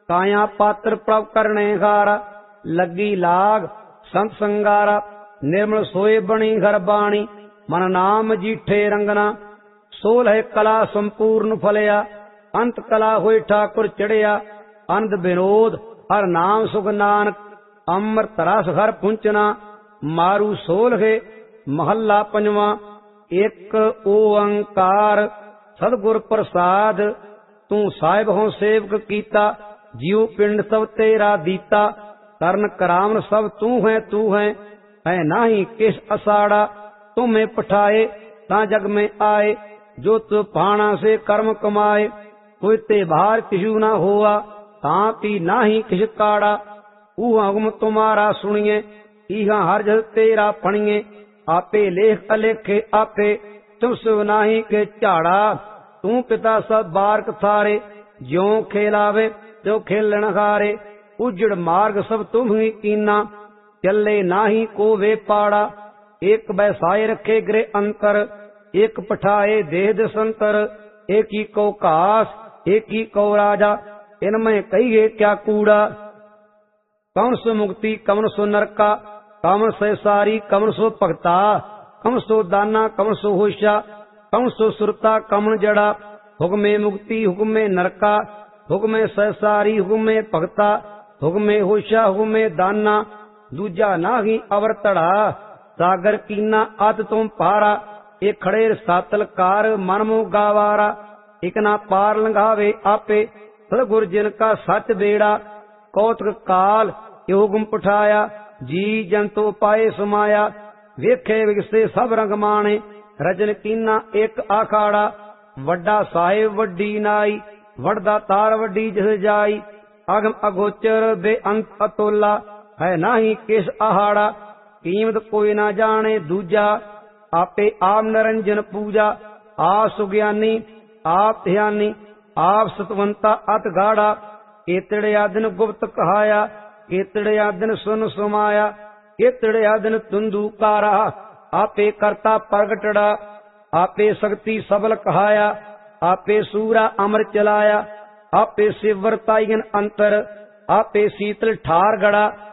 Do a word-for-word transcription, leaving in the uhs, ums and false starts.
काया पात्र प्रभ करने हारा, लगी लाग संत संगारा। निर्मल सोए बणी घर बाणी, मन नाम जीठे रंगना। सोलह कला संपूर्ण फलिया, अंत कला होई ठाकुर चढ़िया। आनंद विनोद हर नाम सुख नानक, अमृत रस हर पुंचना। मारू सोलहे महला पंजवा, एक ओंकार सतगुर प्रसाद। तू साहिब हों सेवक कीता, जीव पिंड सब तेरा दीता। करण करावन सब तू है तू है, है नाही किस असाड़ा। तुम्हें पठाए ता जग में आए, जो तु पाना से कर्म कमाए। कोई ते बाहर किशु न हुआ, तांति नाही किस काड़ा। ऊहा हुक्म तुम्हारा सुनिए, इहा हर जग तेरा पणिए। आपे लेख अलेखे आपे, तुम सुव नाही के झाड़ा। तू पिता सब बारक थारे, ज्यों खेलावे त्यो खेलन हारे। उजड़ मार्ग सब तुम ही कीना, चले नाही को वे पाड़ा। एक बैसाए रखे गृह अंतर, एक पठाए देह दसंतर। एक ही को कास एक ही को राजा, इनमें कहिए क्या कूड़ा। कौन सो मुक्ति कौन सो नरका, कौन से सारी कौन सो भक्ता। कौन सो दाना कौन सो होशा, कौन सो सुरता कौन जड़ा। हुक्मे मुक्ति हुक्मे नरका, हुक्मे सहसारी हुक्मे भक्ता। हुक्मे होशा हुक्मे दाना, दूजा नाही अवर तड़ा। सागर कीना अत तुम पारा, एक खड़े सातल कार मन मो गावारा। एक ना पार लंघावे आपे, सतगुर जिनका सच बेड़ा। कौतक काल योगम पठाया, जी जंतो पाए समाया। वेखे विगसे सब रंग माणे, रजन कीना एक आखाड़ा। वड्डा साहिब वड्डी नाई, वड़दा तार वड्डी जस जाई। अगम अगोचर बेअंत अतोला, है नाही किस आहाड़ा। कीमत कोई ना जाने दूजा, आपे आप निरंजन पूजा। आप सुज्ञानी आप ध्यानी, आप सतवंता अत गाढ़ा। केतड़े आदिन गुप्त कहाया, केतड़े आदिन सुन सुमाया। केतड़े आदिन तुंदुकारा, आपे करता प्रगटड़ा। आपे शक्ति सबल कहाया, आपे सूरा अमर चलाया। आपे शिवर ताइन अंतर, आपे शीतल ठार गड़ा।